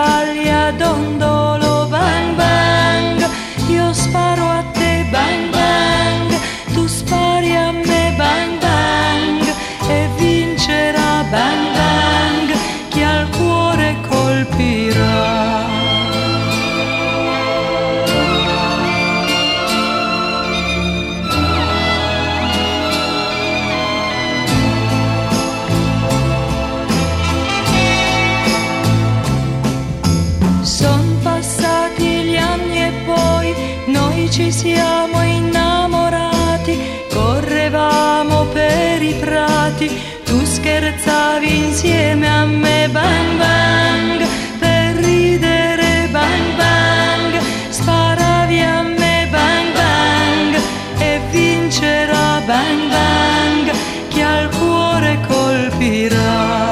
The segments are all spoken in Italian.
paglia dondolo, bang bang, io sparo a te, bang bang, tu spari a me, bang bang, e vincerà, bang bang, chi al cuore colpirà. Son passati gli anni e poi noi ci siamo innamorati, correvamo per i prati, tu scherzavi insieme a me, bang bang, per ridere, bang bang, sparavi a me, bang bang, e vincerà, bang bang, chi al cuore colpirà.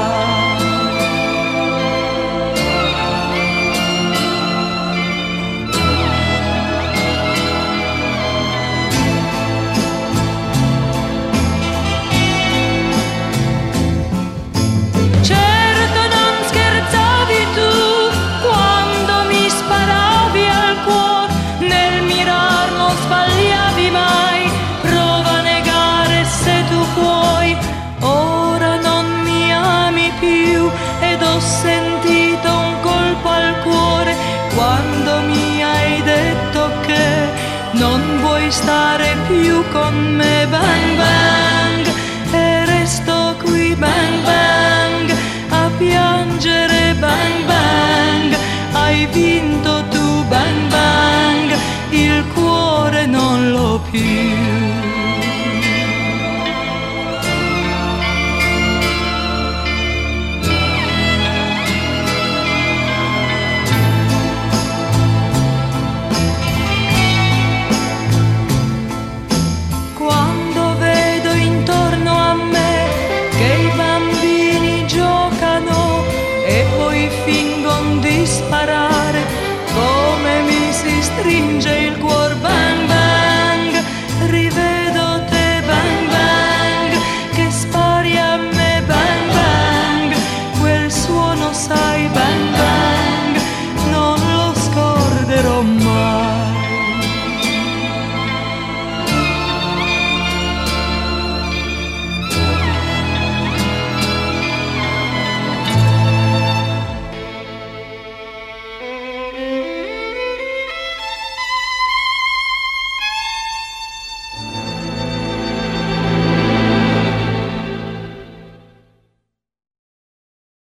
Ho sentito un colpo al cuore quando mi hai detto che non vuoi stare più con me, bang bang, e resto qui, bang bang, a piangere, bang bang, hai vinto tu, bang bang, il cuore non l'ho più. Quando vedo intorno a me che i bambini giocano e poi fingon di sparare, come mi si stringe il cuore.